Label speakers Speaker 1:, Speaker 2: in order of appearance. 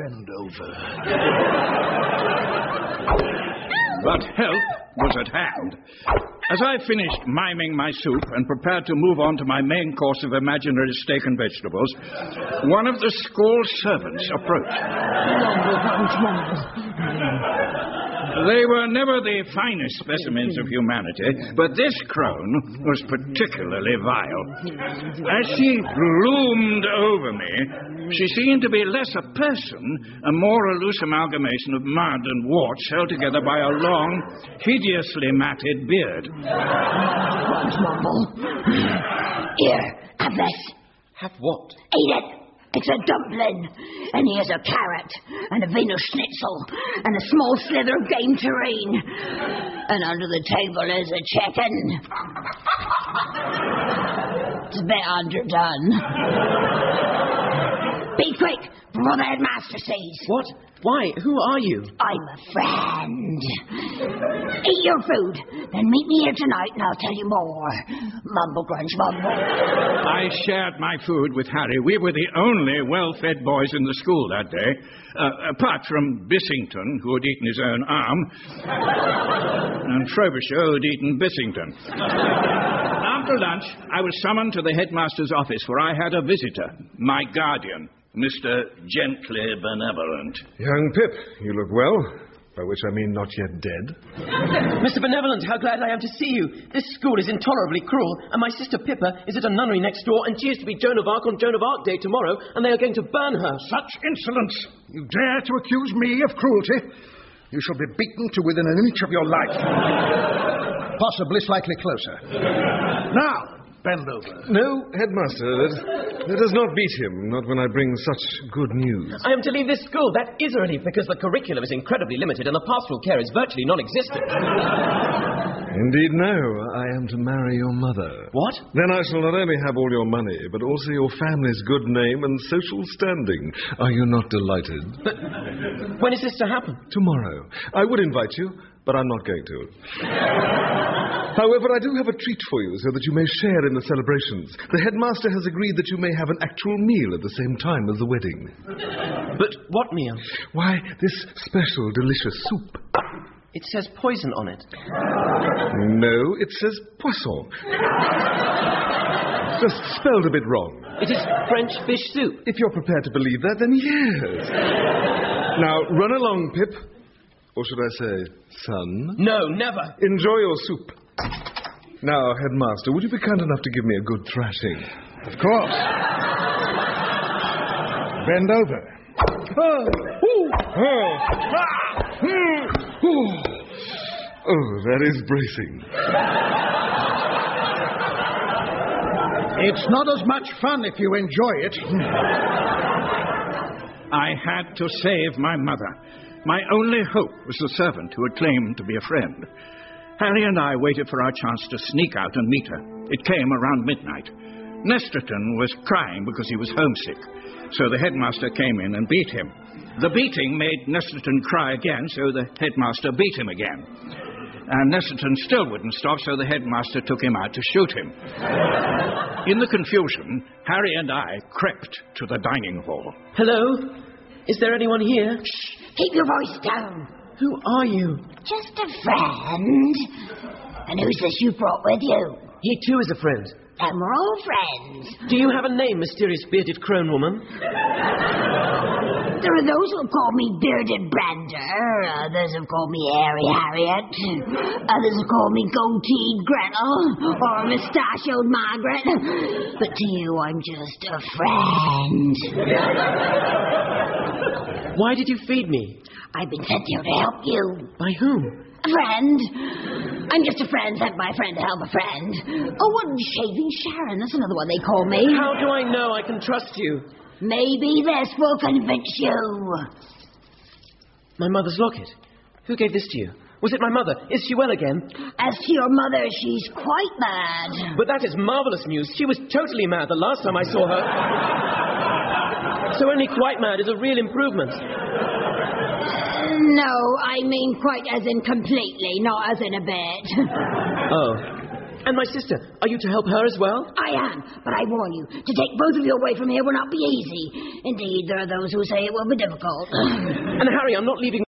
Speaker 1: bend over.
Speaker 2: But help was at hand. As I finished miming my soup and prepared to move on to my main course of imaginary steak and vegetables, one of the school servants approached. They were never the finest specimens of humanity, but this crone was particularly vile. As she loomed over me, she seemed to be less a person, a more a loose amalgamation of mud and warts held together by a long, hideously matted beard.
Speaker 3: Mumble. Here, have this.
Speaker 4: Have what?
Speaker 3: Eat it. It's a dumpling. And here's a carrot, and a Wiener Schnitzel, and a small slither of game terrine. And under the table is a chicken. It's a bit underdone. Be quick, before the headmaster sees.
Speaker 4: What? Why? Who are you?
Speaker 3: I'm a friend. Eat your food, then meet me here tonight and I'll tell you more. Mumble, grunge, mumble.
Speaker 2: I shared my food with Harry. We were the only well-fed boys in the school that day, apart from Bissington, who had eaten his own arm, and Frobisher, who had eaten Bissington. After lunch, I was summoned to the headmaster's office, where I had a visitor, my guardian, Mr. Gently Benevolent.
Speaker 5: Young Pip, you look well, by which I mean not yet dead.
Speaker 4: Mr. Benevolent, how glad I am to see you. This school is intolerably cruel, and my sister Pippa is at a nunnery next door, and she is to be Joan of Arc on Joan of Arc Day tomorrow, and they are going to burn her.
Speaker 1: Such insolence! You dare to accuse me of cruelty? You shall be beaten to within an inch of your life. Possibly slightly closer. Now, bend over.
Speaker 5: No, Headmaster, let us not beat him, not when I bring such good news.
Speaker 4: I am to leave this school. That is a relief, because the curriculum is incredibly limited and the pastoral care is virtually non-existent.
Speaker 5: Indeed, no. I am to marry your mother.
Speaker 4: What?
Speaker 5: Then I shall not only have all your money, but also your family's good name and social standing. Are you not delighted?
Speaker 4: But when is this to happen?
Speaker 5: Tomorrow. I would invite you, but I'm not going to. However, I do have a treat for you so that you may share in the celebrations. The headmaster has agreed that you may have an actual meal at the same time as the wedding.
Speaker 4: But what meal?
Speaker 5: Why, this special delicious soup.
Speaker 4: It says poison on it.
Speaker 5: No, it says poisson. Just spelled a bit wrong.
Speaker 4: It is French fish soup.
Speaker 5: If you're prepared to believe that, then yes. Now, run along, Pip. Or should I say, son?
Speaker 4: No, never.
Speaker 5: Enjoy your soup. Now, Headmaster, would you be kind enough to give me a good thrashing?
Speaker 1: Of course. Bend over.
Speaker 5: Oh, that is bracing.
Speaker 1: It's not as much fun if you enjoy it.
Speaker 2: I had to save my mother. My only hope was the servant who had claimed to be a friend. Harry and I waited for our chance to sneak out and meet her. It came around midnight. Nesterton was crying because he was homesick, so the headmaster came in and beat him. The beating made Nesterton cry again, so the headmaster beat him again. And Nesterton still wouldn't stop, so the headmaster took him out to shoot him. In the confusion, Harry and I crept to the dining hall.
Speaker 4: Hello? Is there anyone here?
Speaker 3: Shh! Keep your voice down.
Speaker 4: Who are you?
Speaker 3: Just a friend. And who's this you brought with you?
Speaker 4: He too is a friend.
Speaker 3: Then we're all friends.
Speaker 4: Do you have a name, mysterious bearded crone woman?
Speaker 3: There are those who call me Bearded Brander. Others have called me Hairy Harriet. Others have called me Goateed Gretel. Or Mustachioed Margaret. But to you, I'm just a friend.
Speaker 4: Why did you feed me?
Speaker 3: I've been sent here to help you.
Speaker 4: By whom?
Speaker 3: A friend. I'm just a friend sent by a friend to help a friend. Oh, and Shaving Sharon. That's another one they call me.
Speaker 4: How do I know I can trust you?
Speaker 3: Maybe this will convince you.
Speaker 4: My mother's locket. Who gave this to you? Was it my mother? Is she well again?
Speaker 3: As to your mother, she's quite mad.
Speaker 4: But that is marvelous news. She was totally mad the last time I saw her. So only quite mad is a real improvement.
Speaker 3: No, I mean quite as in completely, not as in a bit.
Speaker 4: Oh. And my sister, are you to help her as well?
Speaker 3: I am, but I warn you, to take both of you away from here will not be easy. Indeed, there are those who say it will be difficult.
Speaker 4: And Harry, I'm not leaving